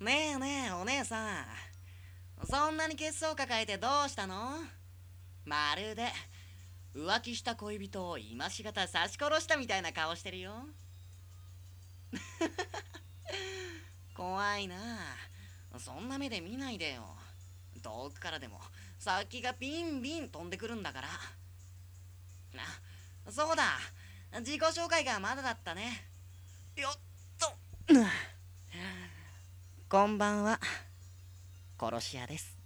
ねえねえお姉さん、そんなに血相抱えてどうしたの？まるで浮気した恋人を今しがた刺し殺したみたいな顔してるよ。怖いなあ。そんな目で見ないでよ。遠くからでも先がビンビン飛んでくるんだから。そうだ、自己紹介がまだだったね。よっと。こんばんは、殺し屋です。